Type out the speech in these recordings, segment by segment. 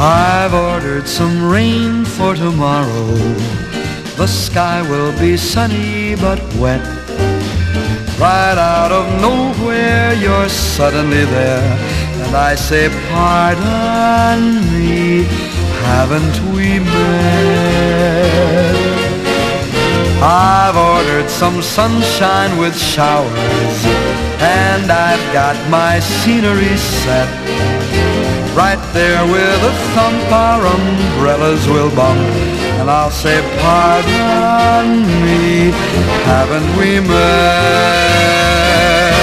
I've ordered some rain for tomorrow. The sky will be sunny but wet. Right out of nowhere you're suddenly there, and I say, pardon me, haven't we met? I've ordered some sunshine with showers, and I've got my scenery set. Right there with a thump our umbrellas will bump, and I'll say, pardon me, haven't we met?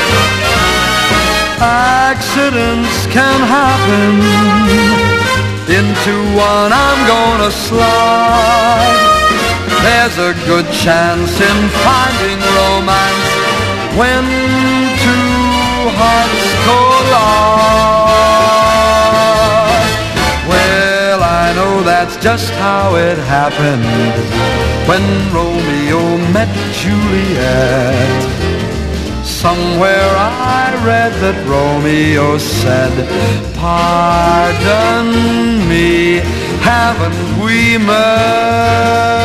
Accidents can happen, into one I'm gonna slide. There's a good chance in finding romance when two hearts collide. Well, I know that's just how it happened when Romeo met Juliet. Somewhere I read that Romeo said, pardon me, haven't we met?